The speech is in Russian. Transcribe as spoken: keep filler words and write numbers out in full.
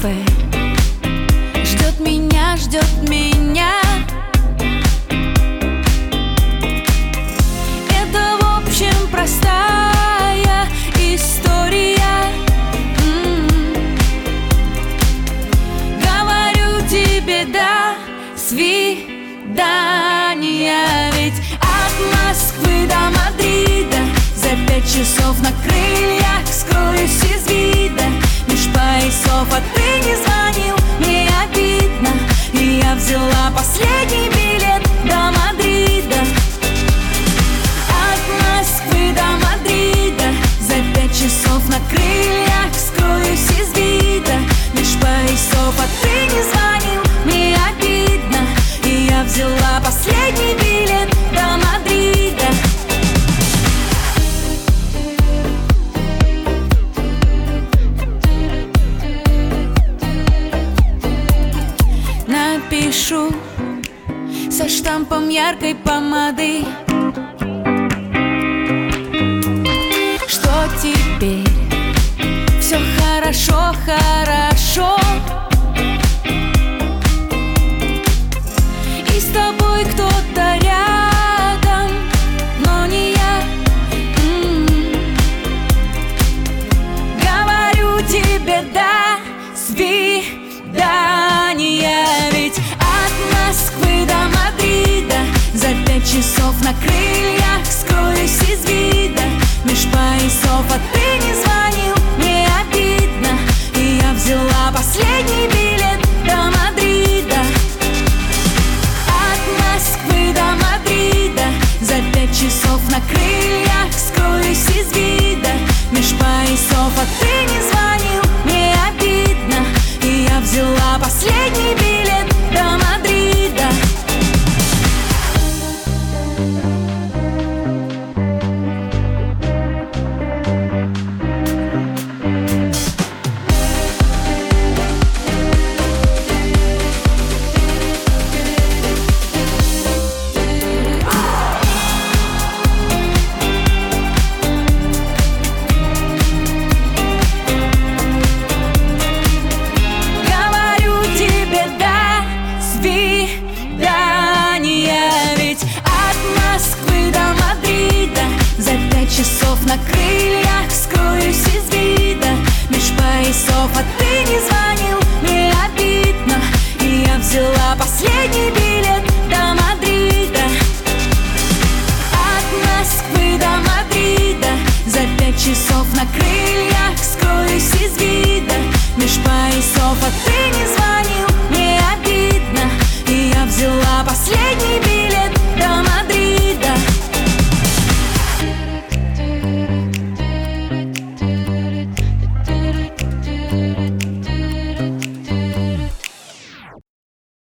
кафе. Ждет меня, ждет меня. Это, в общем, простая история. М-м-м. Говорю тебе до свидания. Ведь от Москвы до Мадрида за пять часов на крыльях скроюсь из вида. Меж поясов, а ты не звонил, мне обидно. И я взяла последний билет до Мадрида. От Москвы до Мадрида за пять часов на крыльях скроюсь из вида. Меж поясов, а ты не звонил, мне обидно. И я взяла последний билет до Мадрида. Напишу со штампом яркой помады, что теперь все хорошо, хорошо. И с тобой кто-то рядом, но не я. М-м-м. Говорю тебе до свидания. Ведь от Москвы до Мадрида за пять часов на крыльях скроюсь из вида. Меж поясов, а ты не звонил, мне обидно. И я взяла последний билет до Мадрида. От Москвы до Мадрида за пять часов на крыльях скроюсь из вида. Меж поясов, а ты не звонил, мне обидно. И я взяла последний билет до Мадрида. Часов на крыльях скроюсь из вида. Меж поясов, а ты не звонил, мне обидно. И я взяла последний билет до Мадрида. От Москвы до Мадрида за пять часов на крыльях скроюсь из вида. Меж поясов, а ты не звонил,